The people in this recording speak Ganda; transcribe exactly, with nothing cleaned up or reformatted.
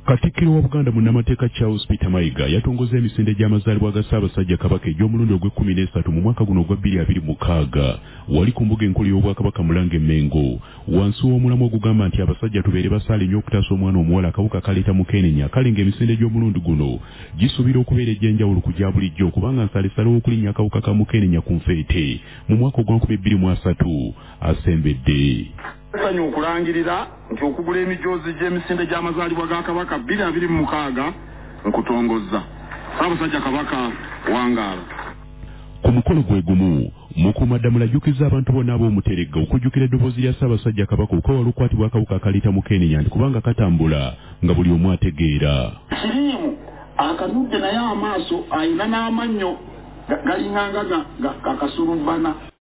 Katikkiro wa Buganda munnamateeka Charles Peter Mayiga yatongoza emisinde gy'amazaalibwa ga Ssaabasajja Kabaka egy'omulundi ogw'ekkumi n'esatu mu mwaka guno ogwa bbiri abiri mu mukaaga wali ku mbuga enkulu y'Obwakabaka Mulange Mengo wansi w'omulamwa ogugamba nti abasajja tubeere basaale nnyo okutaasa omwana omuwala akawuka kaleeta Mukenenya kale ng'emisinde gy'omulundi guno gisuubira okubeera egy'enjawulo ku gya bulijjo kubanga nsaleesalewo okulinnya akawuka ka Mukenenya ku nfeete mu mwaka ogw'enkumi bbiri mu asatu asembedde. Sanyo okulangirira nti okugula emijoozi gy'emisinde gy'amazaalibwa ga Kabaka bbiri abiri mu mukaaga nkutongozza. Ssaabasajja Kabaka wangaala. Ku mukolo gwe gumu Mukuumaddamula ajjukizza abantu bonna ab'omuteregga okujjukira eddoboozi lya Ssaabasajja Kabaka okwewala okukwatibwa akawuka akaleeta Mukenenya nti kubanga katambula nga buli omu ategeera. Kiriimu akanudde naye amaaso ayina n'amannyo galinganga gakasulubbana.